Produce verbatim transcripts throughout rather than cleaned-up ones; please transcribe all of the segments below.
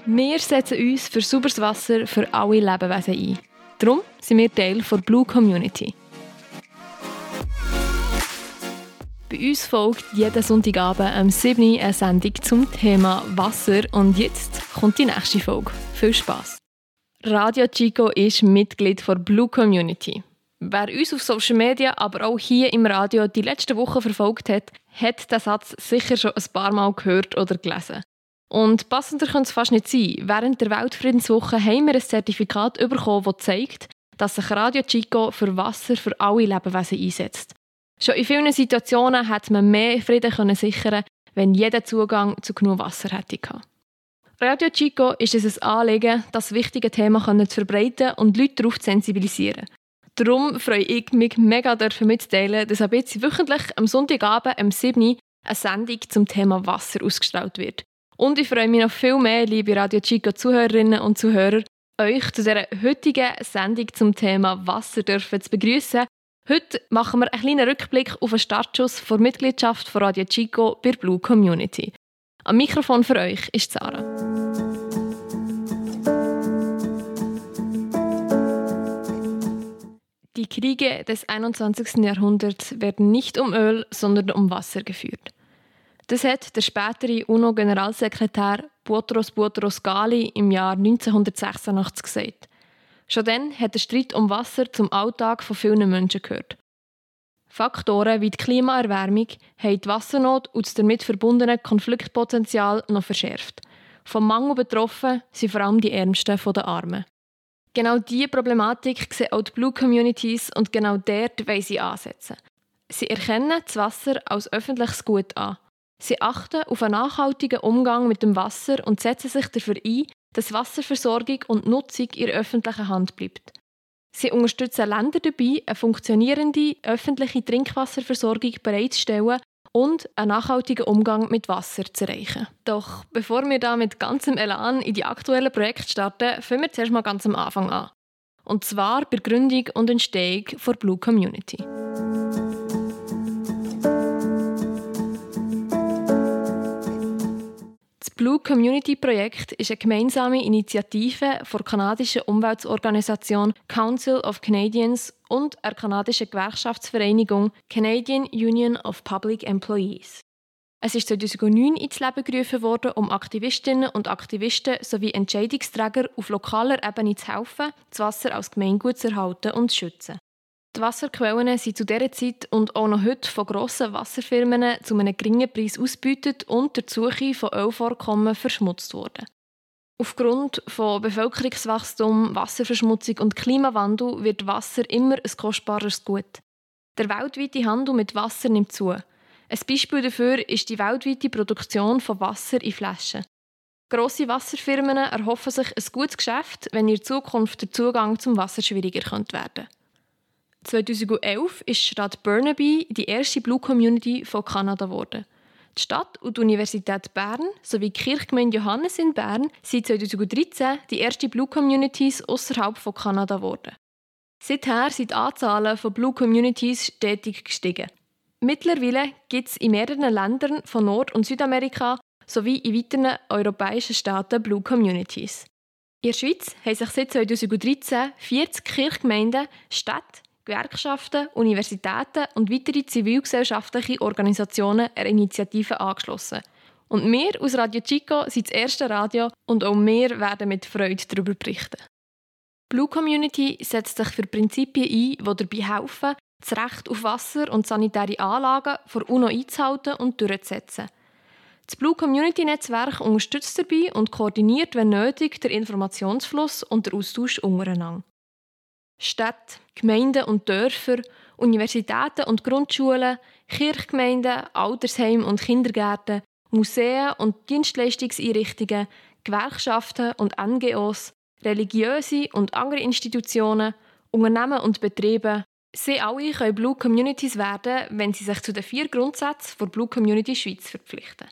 Wir setzen uns für sauberes Wasser für alle Lebewesen ein. Darum sind wir Teil der Blue Community. Bei uns folgt jeden Sonntagabend am sieben Uhr eine Sendung zum Thema Wasser. Und jetzt kommt die nächste Folge. Viel Spass! Radio Chico ist Mitglied der Blue Community. Wer uns auf Social Media, aber auch hier im Radio die letzten Wochen verfolgt hat, hat diesen Satz sicher schon ein paar Mal gehört oder gelesen. Und passender könnte es fast nicht sein. Während der Weltfriedenswoche haben wir ein Zertifikat bekommen, das zeigt, dass sich Radio Chico für Wasser für alle Lebewesen einsetzt. Schon in vielen Situationen hätte man mehr Frieden können sichern, wenn jeder Zugang zu genug Wasser hätte gehabt. Radio Chico ist es ein Anliegen, das wichtige Thema zu verbreiten und Leute darauf zu sensibilisieren. Darum freue ich mich mega mitzuteilen, dass ab jetzt wöchentlich am Sonntagabend um sieben Uhr eine Sendung zum Thema Wasser ausgestrahlt wird. Und ich freue mich noch viel mehr, liebe Radio Chico Zuhörerinnen und Zuhörer, euch zu dieser heutigen Sendung zum Thema Wasser dürfen zu begrüßen. Heute machen wir einen kleinen Rückblick auf den Startschuss der Mitgliedschaft von Radio Chico bei der Blue Community. Am Mikrofon für euch ist Sarah. Die Kriege des einundzwanzigsten Jahrhunderts werden nicht um Öl, sondern um Wasser geführt. Das hat der spätere UNO-Generalsekretär Boutros Boutros-Ghali im Jahr neunzehnhundertsechsundachtzig gesagt. Schon dann hat der Streit um Wasser zum Alltag von vielen Menschen gehört. Faktoren wie die Klimaerwärmung haben die Wassernot und das damit verbundene Konfliktpotenzial noch verschärft. Vom Mangel betroffen sind vor allem die Ärmsten der Armen. Genau diese Problematik sehen auch die Blue Communities und genau dort wollen sie ansetzen. Sie erkennen das Wasser als öffentliches Gut an. Sie achten auf einen nachhaltigen Umgang mit dem Wasser und setzen sich dafür ein, dass Wasserversorgung und Nutzung in öffentlicher Hand bleibt. Sie unterstützen Länder dabei, eine funktionierende öffentliche Trinkwasserversorgung bereitzustellen und einen nachhaltigen Umgang mit Wasser zu erreichen. Doch bevor wir da mit ganzem Elan in die aktuellen Projekte starten, fangen wir zuerst mal ganz am Anfang an. Und zwar bei der Gründung und Entstehung der Blue Community. Das Blue Community Projekt ist eine gemeinsame Initiative der kanadischen Umweltorganisation Council of Canadians und der kanadischen Gewerkschaftsvereinigung Canadian Union of Public Employees. Es ist zweitausendneun ins Leben gerufen worden, um Aktivistinnen und Aktivisten sowie Entscheidungsträger auf lokaler Ebene zu helfen, das Wasser als Gemeingut zu erhalten und zu schützen. Die Wasserquellen sind zu dieser Zeit und auch noch heute von grossen Wasserfirmen zu einem geringen Preis ausgebeutet und durch die Suche von Ölvorkommen verschmutzt worden. Aufgrund von Bevölkerungswachstum, Wasserverschmutzung und Klimawandel wird Wasser immer ein kostbareres Gut. Der weltweite Handel mit Wasser nimmt zu. Ein Beispiel dafür ist die weltweite Produktion von Wasser in Flaschen. Grosse Wasserfirmen erhoffen sich ein gutes Geschäft, wenn in Zukunft der Zugang zum Wasser schwieriger werden könnte. zweitausendelf ist die Stadt Burnaby die erste Blue Community von Kanada geworden. Die Stadt und die Universität Bern sowie die Kirchgemeinde Johannes in Bern sind zweitausenddreizehn die erste Blue Communities außerhalb von Kanada geworden. Seither sind die Anzahlen von Blue Communities stetig gestiegen. Mittlerweile gibt es in mehreren Ländern von Nord- und Südamerika sowie in weiteren europäischen Staaten Blue Communities. In der Schweiz haben sich seit zweitausenddreizehn vierzig Kirchgemeinden, Städte, Gewerkschaften, Universitäten und weitere zivilgesellschaftliche Organisationen einer Initiative angeschlossen. Und wir aus Radio Chico sind das erste Radio und auch wir werden mit Freude darüber berichten. Blue Community setzt sich für Prinzipien ein, die dabei helfen, das Recht auf Wasser und sanitäre Anlagen vor UNO einzuhalten und durchzusetzen. Das Blue Community Netzwerk unterstützt dabei und koordiniert, wenn nötig, den Informationsfluss und den Austausch untereinander. Städte, Gemeinden und Dörfer, Universitäten und Grundschulen, Kirchgemeinden, Altersheime und Kindergärten, Museen und Dienstleistungseinrichtungen, Gewerkschaften und N G Os, religiöse und andere Institutionen, Unternehmen und Betriebe, sie alle können Blue Communities werden, wenn sie sich zu den vier Grundsätzen der Blue Community Schweiz verpflichten.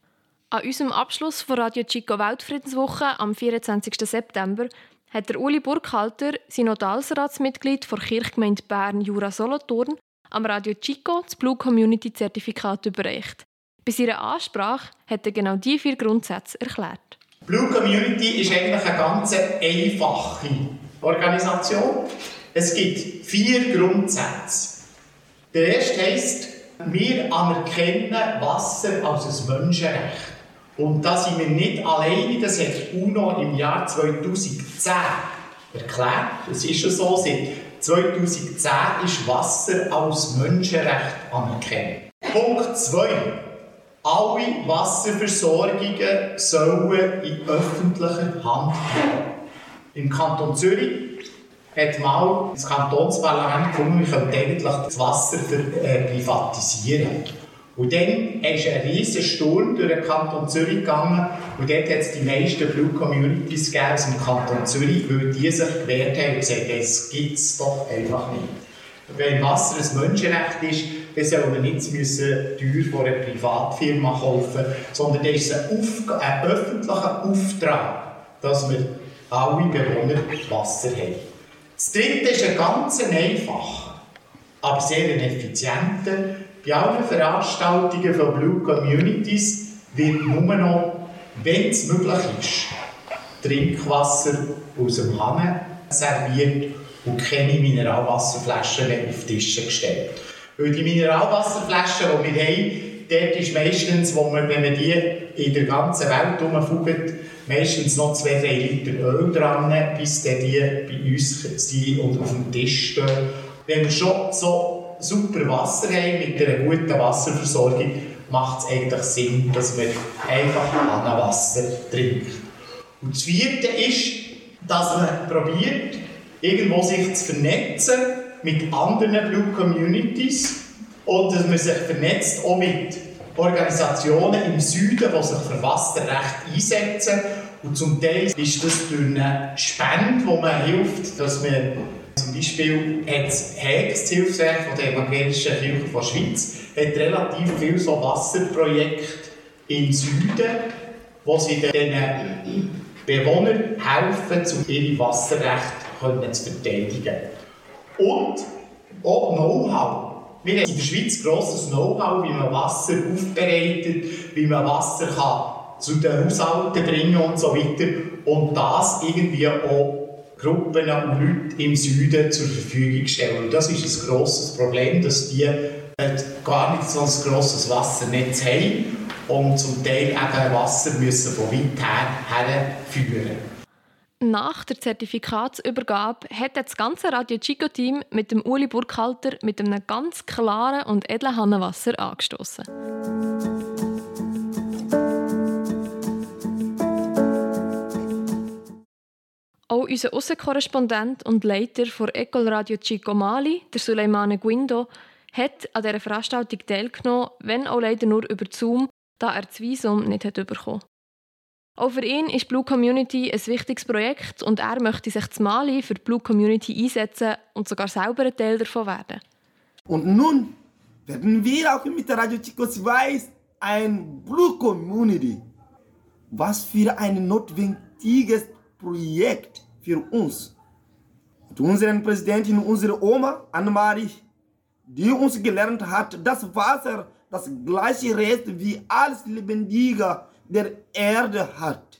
An unserem Abschluss von Radio Chico Weltfriedenswoche am vierundzwanzigsten September hat der Uli Burkhalter, Synodalratsmitglied der Kirchgemeinde Bern-Jura-Solothurn, am Radio Chico das Blue Community Zertifikat überreicht. Bei seiner Ansprache hat er genau diese vier Grundsätze erklärt. Blue Community ist eigentlich eine ganz einfache Organisation. Es gibt vier Grundsätze. Der erste heisst, wir anerkennen Wasser als ein Menschenrecht. Und da sind wir nicht alleine, das hat die UNO im Jahr zweitausendzehn erklärt. Das ist schon so, seit zweitausendzehn ist Wasser als Menschenrecht anerkannt. Punkt zwei. Alle Wasserversorgungen sollen in öffentlicher Hand bleiben. Im Kanton Zürich hat mal das Kantonsparlament gefunden, wir könnten eigentlich das Wasser für, äh, privatisieren. Und dann ist ein riesiger Sturm durch den Kanton Zürich gegangen und dort hat es die meisten Blue Communities gegeben aus dem Kanton Zürich, weil die sich gewehrt haben und gesagt haben, das gibt es doch einfach nicht. Wenn Wasser ein Menschenrecht ist, dann soll man nicht müssen teuer von einer Privatfirma kaufen, sondern das ist ein, Auf- ein öffentlicher Auftrag, dass wir alle Bewohner Wasser haben. Das dritte ist ein ganz einfacher, aber sehr effizienter. Bei allen Veranstaltungen von Blue Communities wird nur noch, wenn es möglich ist, Trinkwasser aus dem Hahn serviert und keine Mineralwasserflaschen mehr auf die Tische gestellt. Weil die Mineralwasserflaschen, die wir haben, dort ist meistens, wo man, wenn man die in der ganzen Welt herumfugt, meistens noch zwei, drei Liter Öl dran, bis die bei uns sind und auf dem Tisch stehen. Wenn wir schon so super Wasser haben, mit einer guten Wasserversorgung, macht es eigentlich Sinn, dass man einfach Hahnenwasser trinkt. Und das vierte ist, dass man probiert, irgendwo sich zu vernetzen mit anderen Blue Communities und dass man sich vernetzt auch mit Organisationen im Süden, die sich für Wasserrecht einsetzen. Und zum Teil ist das durch eine Spende, wo man hilft, dass man zum Beispiel hat das Hilfswerk von der Evangelischen Kirche der Schweiz hat relativ viele so Wasserprojekte im Süden, wo sie den Bewohnern helfen, um ihre Wasserrechte zu verteidigen. Und auch Know-how. Wir haben in der Schweiz grosses Know-how, wie man Wasser aufbereitet, wie man Wasser kann zu den Haushalten bringen und so weiter. Und das irgendwie auch Gruppen und Leute im Süden zur Verfügung stellen. Und das ist ein grosses Problem, dass die gar nicht so ein grosses Wassernetz haben und zum Teil eben Wasser müssen von weit her herführen. Nach der Zertifikatsübergabe hat das ganze Radio Chico-Team mit dem Uli Burkhalter mit einem ganz klaren und edlen Hahnenwasser angestoßen. Auch unser Aussenkorrespondent und Leiter der Ecole Radio Chico Mali, der Suleimane Guindo, hat an dieser Veranstaltung teilgenommen, wenn auch leider nur über Zoom, da er das Visum nicht hat bekommen. Auch für ihn ist Blue Community ein wichtiges Projekt und er möchte sich zu Mali für die Blue Community einsetzen und sogar selber ein Teil davon werden. Und nun werden wir auch mit der Radio Chico Schweiz ein Blue Community. Was für ein notwendiges Projekt für uns. Und unsere Präsidentin, unsere Oma Annemarie, die uns gelernt hat, dass Wasser das gleiche Recht wie alles Lebendige der Erde hat.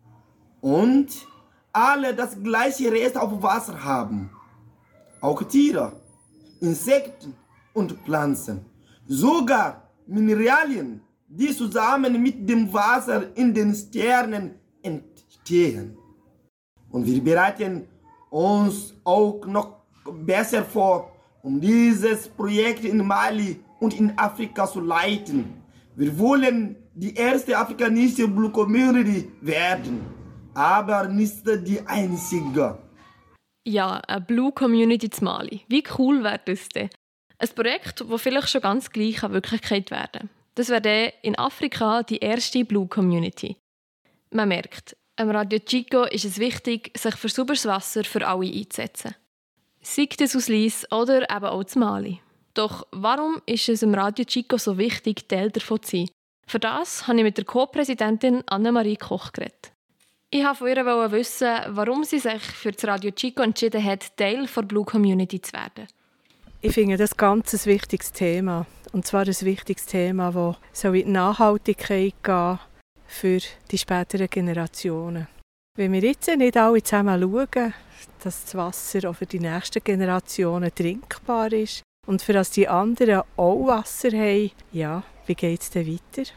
Und alle das gleiche Recht auf Wasser haben. Auch Tiere, Insekten und Pflanzen. Sogar Mineralien, die zusammen mit dem Wasser in den Sternen entstehen. Und wir bereiten uns auch noch besser vor, um dieses Projekt in Mali und in Afrika zu leiten. Wir wollen die erste afrikanische Blue Community werden, aber nicht die einzige. Ja, eine Blue Community zu Mali. Wie cool wäre das denn? Ein Projekt, das vielleicht schon ganz gleich an Wirklichkeit werden. Das wäre in Afrika die erste Blue Community. Man merkt, am Radio Chico ist es wichtig, sich für sauberes Wasser für alle einzusetzen. Sei das aus Lyss oder eben auch zu Mali. Doch warum ist es im Radio Chico so wichtig, Teil davon zu sein? Für das habe ich mit der Co-Präsidentin Annemarie Koch geredet. Ich wollte von ihr wissen, warum sie sich für das Radio Chico entschieden hat, Teil der Blue Community zu werden. Ich finde das ganz ein wichtiges Thema. Und zwar ein wichtiges Thema, das in die Nachhaltigkeit geht. für die späteren Generationen. Wenn wir jetzt nicht alle zusammen schauen, dass das Wasser auch für die nächsten Generationen trinkbar ist und für dass die anderen auch Wasser haben, ja, wie geht es denn weiter?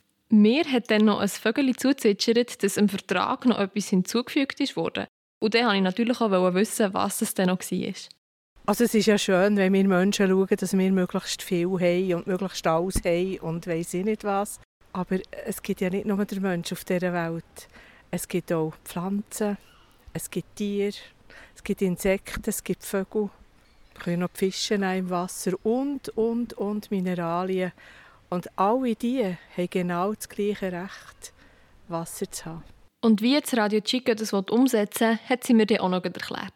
Mir hat dann noch ein Vögel zugezwitschert, dass im Vertrag noch etwas hinzugefügt wurde. Und dann wollte ich natürlich auch wissen, was es denn noch war. Also es ist ja schön, wenn wir Menschen schauen, dass wir möglichst viel haben und möglichst alles haben und weiss ich nicht was. Aber es gibt ja nicht nur den Menschen auf dieser Welt. Es gibt auch Pflanzen, es gibt Tiere, es gibt Insekten, es gibt Vögel. Wir können noch Fische im Wasser und, und, und Mineralien. Und alle diese haben genau das gleiche Recht, Wasser zu haben. Und wie jetzt Radio Chico das umsetzen will, hat sie mir dann auch noch erklärt.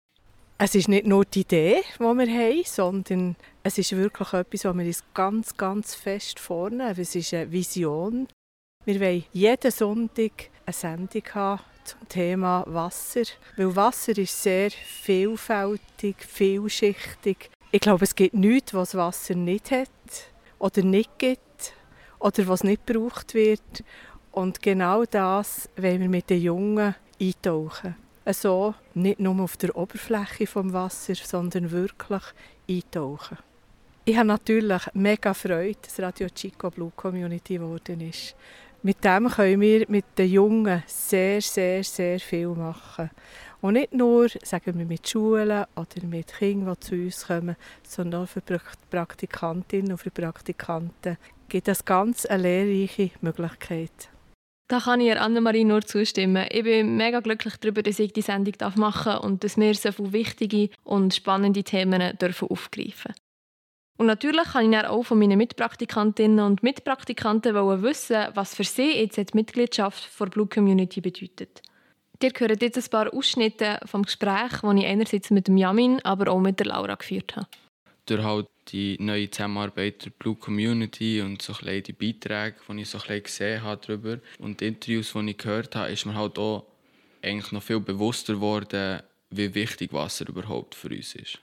Es ist nicht nur die Idee, die wir haben, sondern es ist wirklich etwas, was wir uns ganz, ganz fest vornehmen. Es ist eine Vision. Wir wollen jeden Sonntag eine Sendung haben zum Thema Wasser. Weil Wasser ist sehr vielfältig, vielschichtig. Ich glaube, es gibt nichts, was Wasser nicht hat oder nicht gibt oder was nicht gebraucht wird. Und genau das wollen wir mit den Jungen eintauchen. So nicht nur auf der Oberfläche des Wassers, sondern wirklich eintauchen. Ich habe natürlich mega Freude, dass Radio Chico Blue Community geworden ist. Mit dem können wir mit den Jungen sehr, sehr, sehr viel machen. Und nicht nur, sagen wir, mit Schulen oder mit Kindern, die zu uns kommen, sondern auch für Praktikantinnen und für Praktikanten gibt es ganz eine lehrreiche Möglichkeit. Da kann ich Annemarie nur zustimmen. Ich bin mega glücklich darüber, dass ich die Sendung machen darf und dass wir so viele wichtige und spannende Themen aufgreifen dürfen. Und natürlich kann ich auch von meinen Mitpraktikantinnen und Mitpraktikanten wissen, was für sie jetzt die Mitgliedschaft der Blue Community bedeutet. Ihr hört jetzt ein paar Ausschnitte vom Gespräch, das ich einerseits mit dem Yamin, aber auch mit der Laura geführt habe. Durch halt die neue Zusammenarbeit der Blue Community und so ein die Beiträge, die ich so ein gesehen habe darüber und die Interviews, die ich gehört habe, ist mir halt auch eigentlich noch viel bewusster geworden, wie wichtig Wasser überhaupt für uns ist.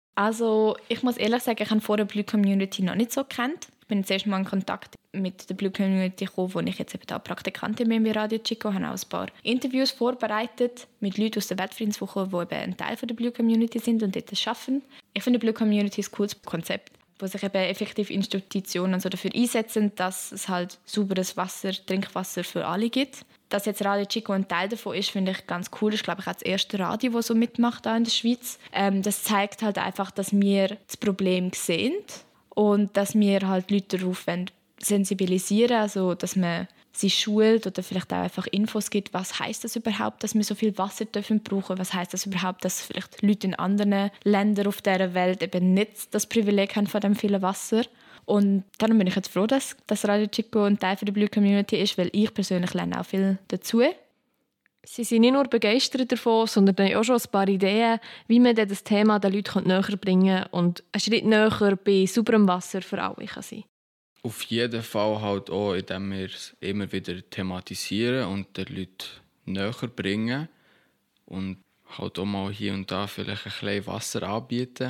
Also ich muss ehrlich sagen, ich habe vorher die Blue Community noch nicht so gekannt. Ich bin jetzt erst mal in Kontakt mit der Blue Community gekommen, wo ich jetzt eben da Praktikantin bin bei Radio Chico. Ich habe auch ein paar Interviews vorbereitet mit Leuten aus der Weltfriedenswoche, die eben ein Teil der Blue Community sind und dort arbeiten. Ich finde, die Blue Community ist ein cooles Konzept, wo sich eben effektiv Institutionen so dafür einsetzen, dass es halt sauberes Wasser, Trinkwasser für alle gibt. Dass jetzt Radio Chico ein Teil davon ist, finde ich ganz cool. Das ist, glaube ich, auch das erste Radio, das so mitmacht hier in der Schweiz. Ähm, das zeigt halt einfach, dass wir das Problem sehen und dass wir halt Leute darauf sensibilisieren, also dass man sie schult oder vielleicht auch einfach Infos gibt, was heisst das überhaupt, dass wir so viel Wasser dürfen brauchen, was heisst das überhaupt, dass vielleicht Leute in anderen Ländern auf dieser Welt eben nicht das Privileg haben von dem vielen Wasser. Und darum bin ich jetzt froh, dass, dass Radio Chico ein Teil der Blue Community ist, weil ich persönlich lerne auch viel dazu. Sie sind nicht nur begeistert davon, sondern haben auch schon ein paar Ideen, wie man das Thema den Leuten näher bringen kann und einen Schritt näher bei sauberem Wasser für alle kann sein. Auf jeden Fall halt auch, indem wir es immer wieder thematisieren und den Leuten näher bringen und halt auch mal hier und da vielleicht ein bisschen Wasser anbieten.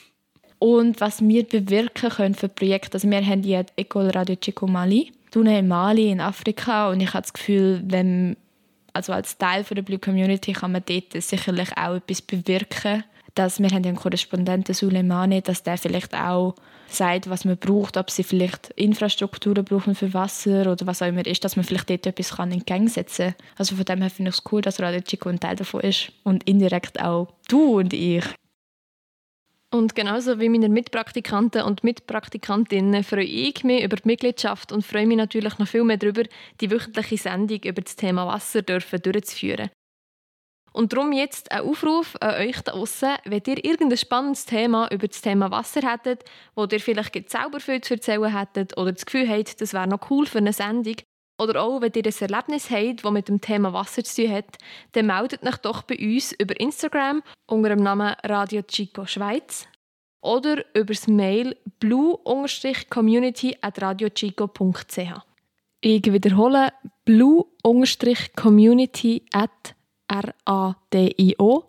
Und was wir bewirken können für Projekte, also wir haben die École Radio Chico Mali, in Mali in Afrika, und ich habe das Gefühl, wenn, also als Teil der Blue Community kann man dort sicherlich auch etwas bewirken. Dass wir haben einen Korrespondenten Suleimani, dass der vielleicht auch sagt, was man braucht, ob sie vielleicht Infrastrukturen brauchen für Wasser oder was auch immer ist, dass man vielleicht dort etwas kann in Gang setzen kann. Also von dem her finde ich es cool, dass Radio Chico ein Teil davon ist und indirekt auch du und ich. Und genauso wie meine Mitpraktikanten und Mitpraktikantinnen freue ich mich über die Mitgliedschaft und freue mich natürlich noch viel mehr darüber, die wöchentliche Sendung über das Thema Wasser dürfen durchzuführen. Und darum jetzt ein Aufruf an euch da draussen, wenn ihr irgendein spannendes Thema über das Thema Wasser hättet, wo ihr vielleicht selber viel zu erzählen hättet oder das Gefühl habt, das wäre noch cool für eine Sendung, oder auch, wenn ihr ein Erlebnis habt, das mit dem Thema Wasser zu tun hat, dann meldet euch doch bei uns über Instagram unter dem Namen Radio Chico Schweiz oder über das Mail blue community at radiochico punkt c h. Ich wiederhole blue community at radio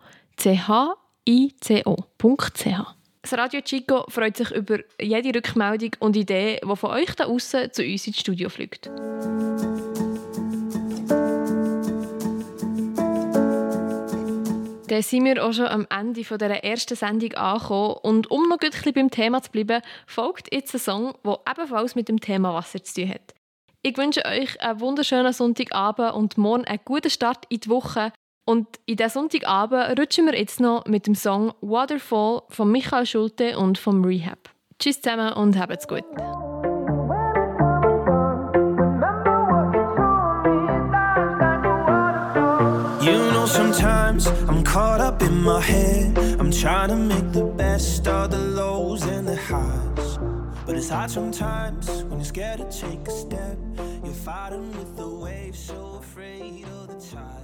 chico.ch. Das Radio Chico freut sich über jede Rückmeldung und Idee, die von euch da aussen zu uns ins Studio fliegt. Dann sind wir auch schon am Ende dieser ersten Sendung angekommen. Und um noch ein bisschen beim Thema zu bleiben, folgt jetzt ein Song, der ebenfalls mit dem Thema Wasser zu tun hat. Ich wünsche euch einen wunderschönen Sonntagabend und morgen einen guten Start in die Woche. Und in diesen Sonntagabend rutschen wir jetzt noch mit dem Song «Waterfall» von Michael Schulte und vom Rehab. Tschüss zusammen und habt's gut. You know, sometimes I'm caught up in my head. I'm trying to make the best of the lows and the highs. But it's hard sometimes when you're scared to take a step. You're fighting with the waves, so afraid of the tide.